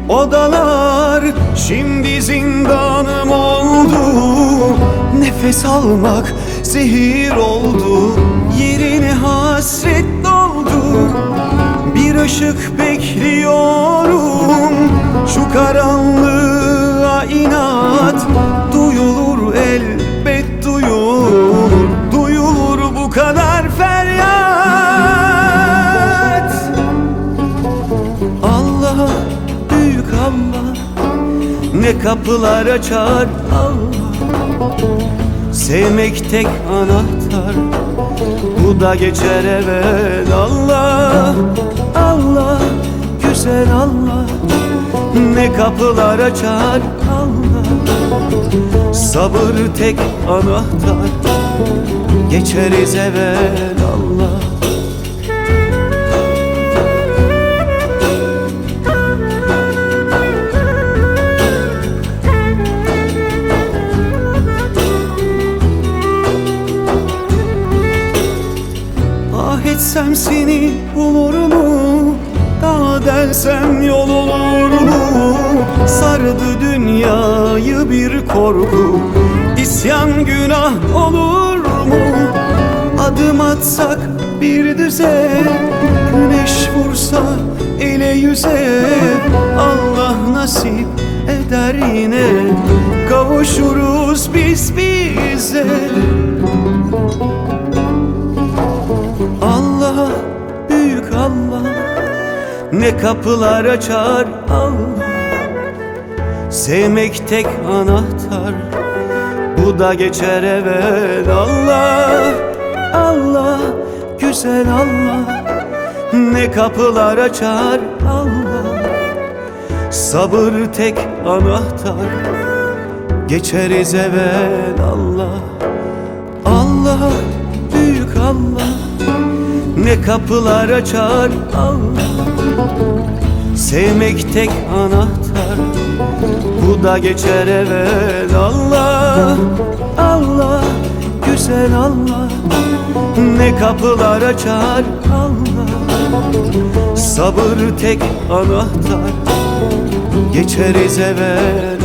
odalar şimdi zindanım oldu. Nefes almak zehir oldu, yerine hasret doldu. Bir ışık bekliyorum, şu karanlığa inat. Duyulur elbet duyulur, duyulur bu kadar feryat. Allah, büyük Allah, ne kapılar açar Allah. Sevmek tek anahtar, bu da geçer evvel. Allah, Allah, güzel Allah, ne kapılar açar Allah. Sabır tek anahtar, geçeriz evvel Allah. Etsem seni bulur mu? Daha dersem yol olur mu? Sardı dünyayı bir korku, İsyan günah olur mu? Adım atsak bir düze, güneş vursa ele yüze. Allah nasip eder yine, kavuşuruz biz bize. Allah, büyük Allah, ne kapılar açar Allah. Sevmek tek anahtar, bu da geçer evvel. Allah, Allah, güzel Allah, ne kapılar açar Allah. Sabır tek anahtar, geçeriz evvel Allah. Allah, büyük Allah, ne kapılar açar Allah. Sevmek tek anahtar, bu da geçer evvel. Allah, Allah, güzel Allah, ne kapılar açar Allah. Sabır tek anahtar, geçeriz evvel.